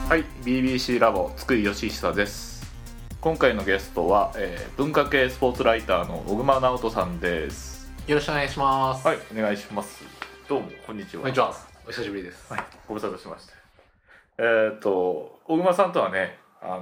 はい、BBC ラボ津久井義久です。今回のゲストは、文化系スポーツライターの小熊直人さんです。 よろしくお願いします。 はい、お願いします。どうもこんにちは。 こんにちは。お久しぶりです。 はい、ご無沙汰しました。小熊さんとはね、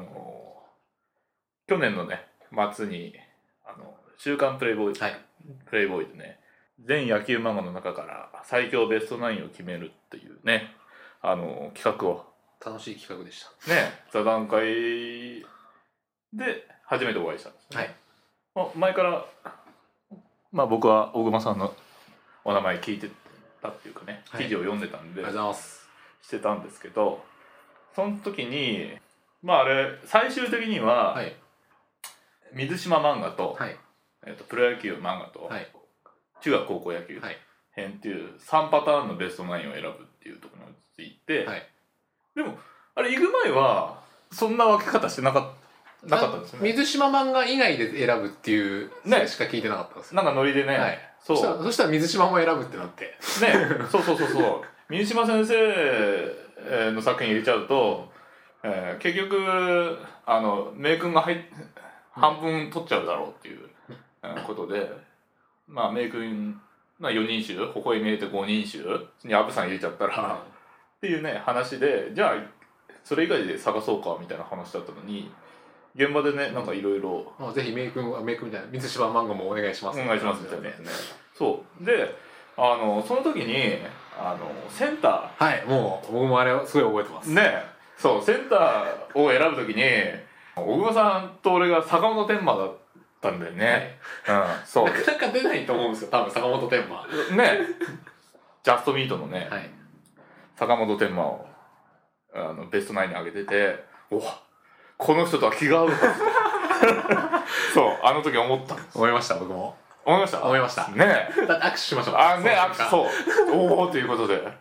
去年のね末に週刊プレイボーイ、 はい、 プレイボーイでね、全野球漫画の中から最強ベストナインを決めるっていうね、企画を楽しい企画でした。 ね、座談会で初めてお会いしたんですね。はい。前から、僕は大熊さんのお名前聞いてたっていうかね、記事を読んでたんで、 ありがとうございます。 してたんですけど、その時に、あれ、最終的には、 はい、 水島漫画と、 はい、 プロ野球漫画と、 はい、 中学高校野球編っていう3パターンのベストナインを選ぶっていうところについて、 はい、 でも、あれ、行く前は、そんな分け方してなかったんですよね。 水島漫画以外で選ぶっていうねしか聞いてなかったんですよ。 なんかノリでね、 はい、 そしたら水島も選ぶってなってね、そう水島先生の作品入れちゃうと、結局名君が半分取っちゃうだろうっていうことで、名君4人衆、微笑み入れて5人衆にアブさん入れちゃったら、っていうね話で、じゃあそれ以外で探そうかみたいな話だったのに、現場でねなんかいろいろぜひ名君みたいな水島漫画もお願いしますお願いしますみたいなね。そうでその時にセンター、はい、もう僕もあれすごい覚えてますね。そうセンターを選ぶ時に小熊さんと俺が坂本天馬だったんだよね。そうなかなか出ないと思うんですよ、多分坂本天馬ね。ジャストミートのね、 はい、 坂本天馬をベストナインに上げてて、この人とは気が合うはずそうあの時思ったんです。 思いました。僕も思いました。 思いましたね。 だって握手しましょう。 そうおおということで、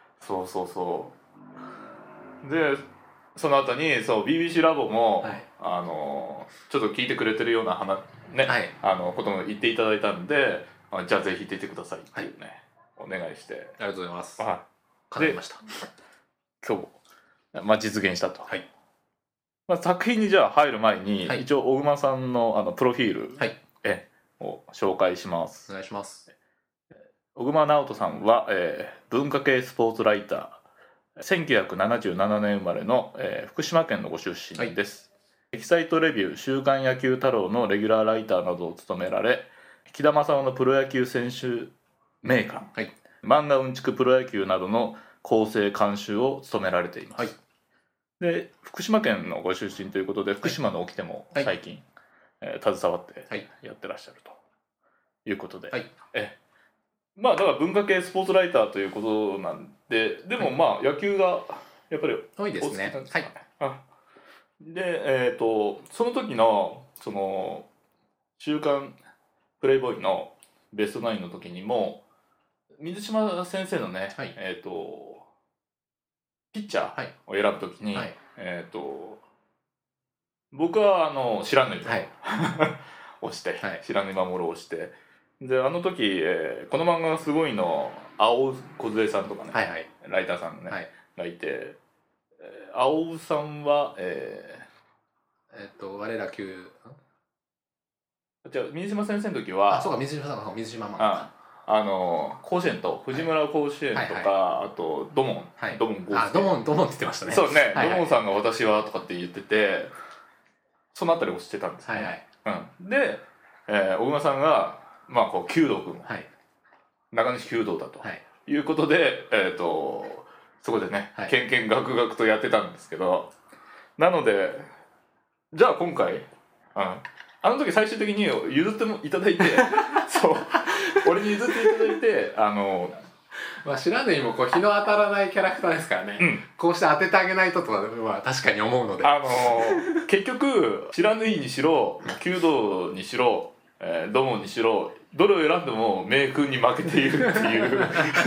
そうで、その後にBBC ラボも、 はい、 ちょっと聞いてくれてるようなね、 はい、 ことも言っていただいたんで、じゃあぜひ出てくださいっていうね、お願いして、 ありがとうございます。 はい叶いました。 今日、実現したと。 はい。 作品にじゃあ入る前に、一応小熊さんのプロフィール、を紹介します。 お願いします。 小熊直人さんは、文化系スポーツライター、1977年生まれの、福島県のご出身です。エキサイトレビュー、週刊野球太郎のレギュラーライターなどを務められ、木田正夫のプロ野球選手名鑑、漫画うんちくプロ野球などの構成監修を務められています。で、福島県のご出身ということで、福島の掟も最近、携わってやってらっしゃるということで、だから文化系スポーツライターということなんで、でも野球がやっぱり多いですね。 で、その時の週刊プレイボーイのベストナインの時にも水島先生のね、ピッチャーを選ぶ時に、僕は知らぬいをして、知らぬい守るをして、であの時、この漫画がすごいの青梢さんとかね、ライターさんね、がいて、青さんは我ら級じゃあ水島先生の時は、 そうか、水島漫画、 甲子園と藤村甲子園とか、あと土門ドモンって言ってましたね。 そうね、土門さんが私はとかって言ってて、そのあたりを知ってたんですね。で、小熊さんが弓道君、中西弓道だということで、そこでね、けんけんがくがくとやってたんですけど、なのでじゃあ今回、あの時最終的に譲っていただいてそう俺に譲っていただいて、 知らぬいも日の当たらないキャラクターですからね、こうして当ててあげないととは確かに思うので、 結局知らぬいにしろ弓道にしろ、土門にしろ、どれを選んでも名君に負けているっていう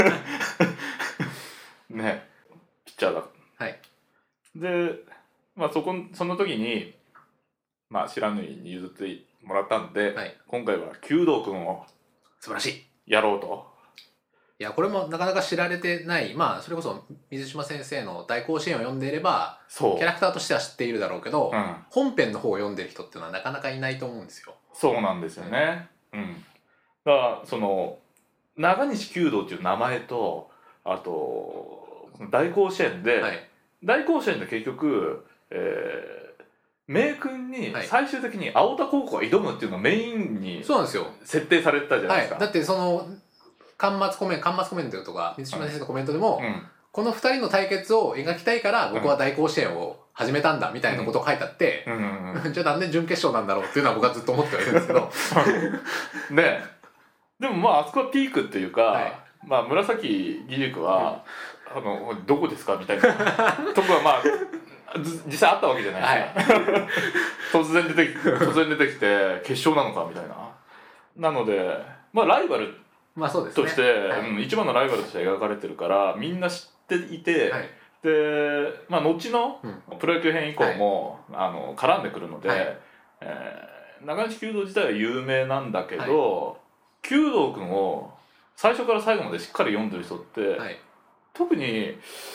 ね、ピッチャーだ。で、その時に知らぬいに譲ってもらったんで、今回は弓道君を素晴らしいやろうといやこれもなかなか知られてない、まあそれこそ水島先生の大甲子園を読んでいればキャラクターとしては知っているだろうけど、本編の方を読んでる人っていうのはなかなかいないと思うんですよ。 そうなんですよね。だからその中西弓道っていう名前と、あと大甲子園で、大甲子園で結局、明君に最終的に青田高校が挑むっていうのがメインに設定されてたじゃないですか。 だってその巻末コメントとか水島先生のコメントでも、この2人の対決を描きたいから僕は大甲子園を始めたんだみたいなことを書いてあって、じゃあなんで準決勝なんだろうっていうのは僕はずっと思ってはいるんですけどね。でもまああそこはピークっていうか、まあ紫義塾は、どこですかみたいなとこはまあ実際あったわけじゃないですか、突然出てきて決勝なのかみたいな。なのでまあライバルとして、一番のライバルとして描かれてるからみんな知っていて、で、まあ、後のプロ野球編以降も、絡んでくるので、中西弓道自体は有名なんだけど、弓道くんを最初から最後までしっかり読んでる人って、特に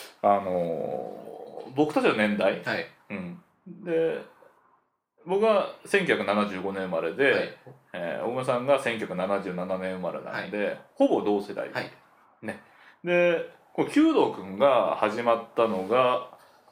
僕たちの年代、で僕は1975年生まれで、大村さんが1977年生まれなので、ほぼ同世代、ね。で弓道くんが始まったのが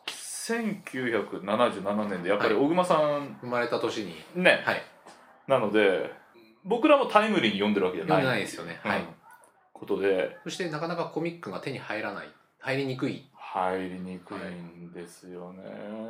1977年で、やっぱり小熊さん生まれた年にね、なので僕らもタイムリーに読んでるわけじゃない。 読んでないですよね。 ことで、 そしてなかなかコミックが手に入りにくいんですよね。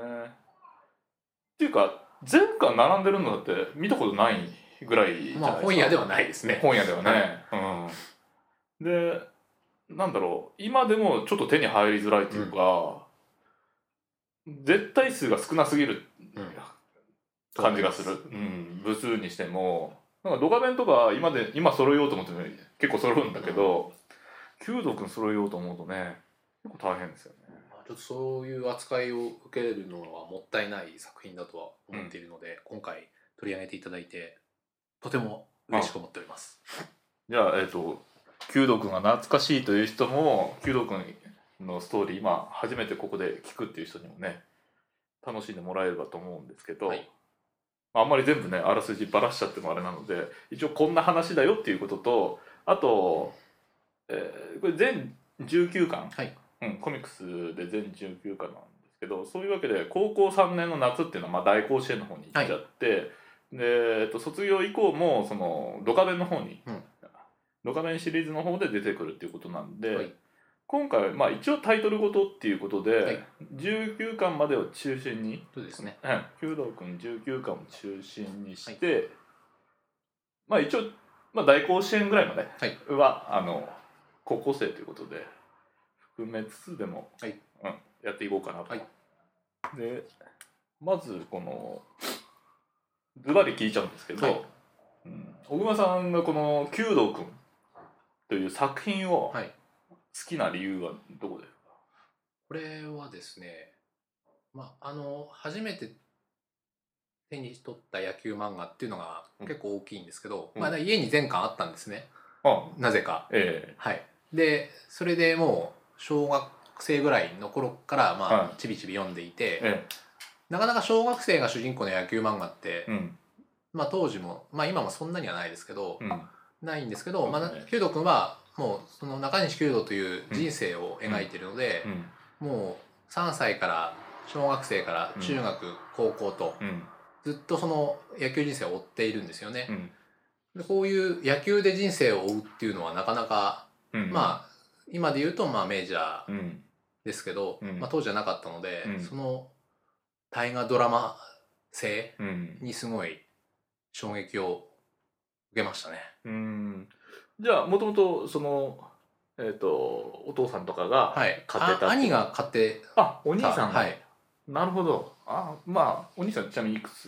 っていうか全巻並んでるのだって見たことないぐらいじゃないですか。 本屋ではないですね。 本屋ではね。でなんだろう、今でもちょっと手に入りづらいというか、絶対数が少なすぎる感じがする。部数にしてもなんかドカベンとか今揃えようと思っても結構揃うんだけど、弓道くん揃えようと思うとね結構大変ですよね。 ちょっとそういう扱いを受けるのはもったいない作品だとは思っているので、今回取り上げていただいてとても嬉しく思っております。 じゃあ弓道くんが懐かしいという人も、弓道くんのストーリー今初めてここで聞くっていう人にもね楽しんでもらえればと思うんですけど、あんまり全部ねあらすじばらしちゃってもあれなので、一応こんな話だよっていうことと、あと、これ全19巻、コミックスで全19巻なんですけど、そういうわけで高校3年の夏っていうのはまあ大甲子園の方に行っちゃって、で卒業以降もそのドカベンの方に、ドカベンシリーズの方で出てくるっていうことなんで、今回はまあ一応タイトルごとっていうことで、19巻までを中心に、弓道くん19巻を中心にして、まあ一応、まあ、大甲子園ぐらいまでは、高校生ということで含めつつでも、やっていこうかなと。でまずこのズバリ聞いちゃうんですけど、小熊さんがこの弓道くんという作品を好きな理由はどこですか？ これはですね、初めて手に取った野球漫画っていうのが結構大きいんですけど、家に全巻あったんですね、なぜか。でそれでもう小学生ぐらいの頃からちびちび読んでいて、なかなか小学生が主人公の野球漫画って、当時も、今もそんなにはないですけど、ないんですけど、弓道くんはもうその中西弓道という人生を描いているので、もう3歳から小学生から中学、高校とずっとその野球人生を追っているんですよね。でこういう野球で人生を追うっていうのはなかなか、今で言うとメジャーですけど、当時はなかったので、その大河ドラマ性にすごい衝撃を受けましたね。 じゃあもともとそのお父さんとかが買ってた兄が買ってお兄さんが、なるほど。お兄さんちなみにいくつ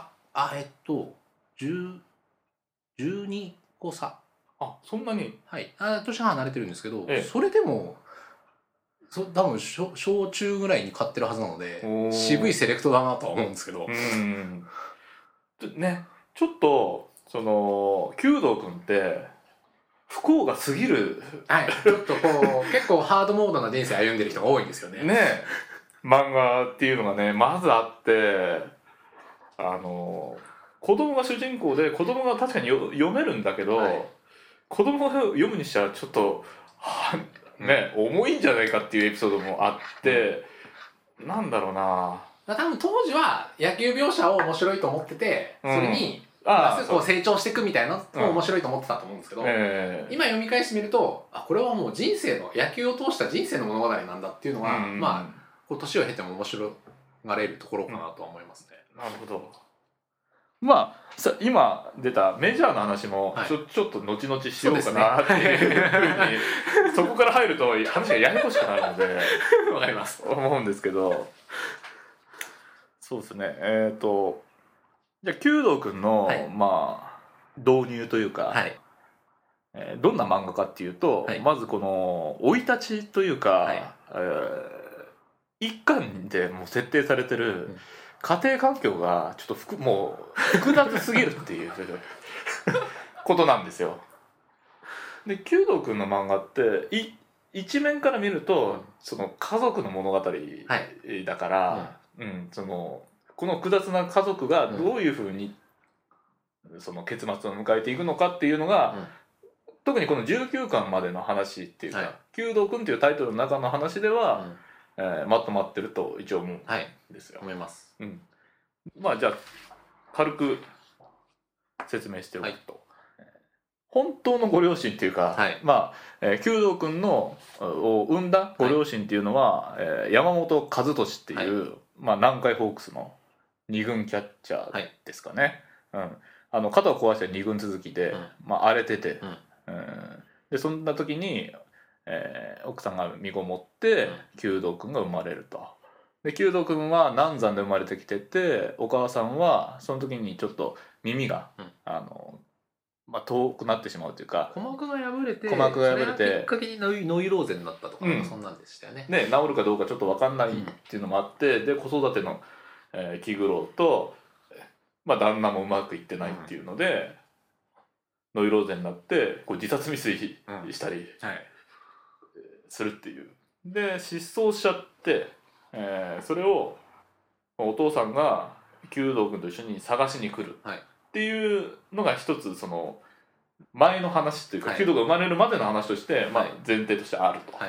？12個差。 そんなに？年が離れてるんですけど、それでも多分小中ぐらいに買ってるはずなので、渋いセレクトだなとは思うんですけど。 ね、ちょっとその弓道くんって不幸が過ぎる、 はい、ちょっとこう結構ハードモードな人生歩んでる人が多いんですよね。 ね漫画っていうのがねまずあって、子供が主人公で子供が確かに読めるんだけど、はい、子供が読むにしたらちょっとね、重いんじゃないかっていうエピソードもあって、なんだろうな、 多分当時は野球描写を面白いと思ってて、それにまずこう成長していくみたいなのを面白いと思ってたと思うんですけど、今読み返してみるとこれはもう人生の野球を通した人生の物語なんだっていうのが、まあこう年を経ても面白がれるところかなとは思いますね。 なるほど。まあ今出たメジャーの話もちょっと後々しようかなっていうふうにそこから入ると話がややこしくなるのでわかります思うんですけど、そうですね。じゃあ弓道くんの、まあ導入というか、どんな漫画かっていうと、まずこの生い立ちというか、一巻でもう設定されてる家庭環境がちょっともう複雑すぎるっていうことなんですよ。で弓道くんの漫画って一面から見るとその家族の物語だから、そのこの複雑な家族がどういうふうにその結末を迎えていくのかっていうのが、特にこの19巻までの話っていうか「弓道くん」っていうタイトルの中の話では、まとまってると一応思うんですよ。 思います。 まあじゃあ軽く説明しておくと、本当のご両親っていうか、まあ弓道くんのを生んだご両親っていうのは、山本和俊っていう、まあ、南海ホークスの2軍キャッチャーですかね。肩を壊して2軍続きで、まあ、荒れてて、でそんな時に、奥さんが身ごもって弓道くんが生まれると。で弓道くんは難産で生まれてきてて、お母さんはその時にちょっと耳が、まあ、遠くなってしまうというか、 鼓膜が破れて、 それがきっかけにノイローゼになったとか、そんなんでしたよね。 治るかどうかちょっと分かんないっていうのもあって、で子育ての、気苦労と、まあ、旦那もうまくいってないっていうので、ノイローゼになってこう自殺未遂したりするっていう。で失踪しちゃって、それをお父さんが弓道くんと一緒に探しに来るっていうのが一つその前の話というか、弓道が生まれるまでの話として、まあ、前提としてあると。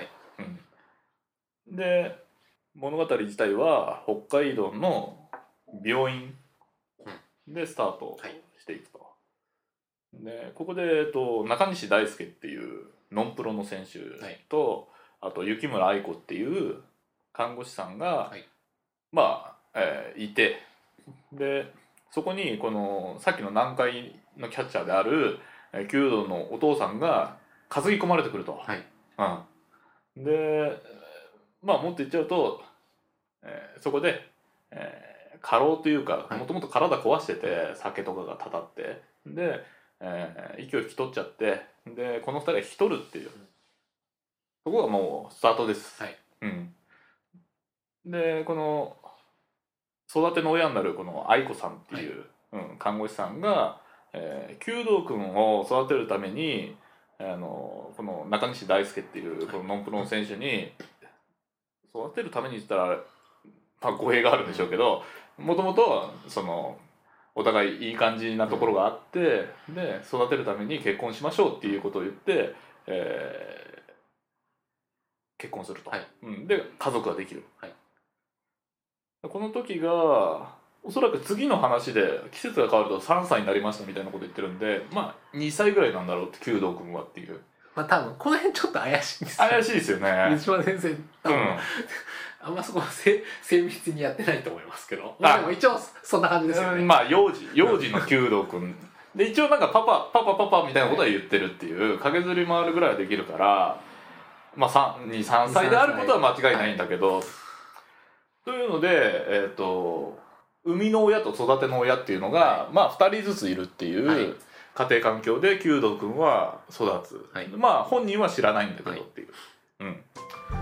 で物語自体は北海道の病院でスタートしていくと。でここで、中西大輔っていうノンプロの選手と、あと雪村愛子っていう看護師さんが、まあ、いて、でそこにこのさっきの南海のキャッチャーである弓道のお父さんが担ぎ込まれてくると。でまあもっと言っちゃうと、そこで、過労というかもともと体壊してて、酒とかがたたってで、息を引き取っちゃって、でこの2人が引き取るっていう、そこがもうスタートです。でこの育ての親になるこの愛子さんっていう、看護師さんが、弓道くんを育てるためにこの中西大輔っていうこのノンプロの選手に育てるために言ったら、まあ、語弊があるんでしょうけど、もともとそのお互いいい感じなところがあって、で育てるために結婚しましょうっていうことを言って、結婚すると、で家族ができる、この時がおそらく次の話で季節が変わると3歳になりましたみたいなこと言ってるんで、まあ2歳ぐらいなんだろうって弓道くんはっていう。 まあ多分この辺ちょっと怪しいんですよ。 怪しいですよね。 水島先生多分、あんまそこは精密にやってないと思いますけど、まあでも一応そんな感じですよね。 まあ幼児の弓道くんで一応なんかパパみたいなことは言ってるっていう、駆けずり回るぐらいはできるから、まあ3歳であることは間違いないんだけど、というので生みの親と育ての親っていうのが、まあ2人ずついるっていう家庭環境で弓道くんは育つ、まあ本人は知らないんだけどっていう。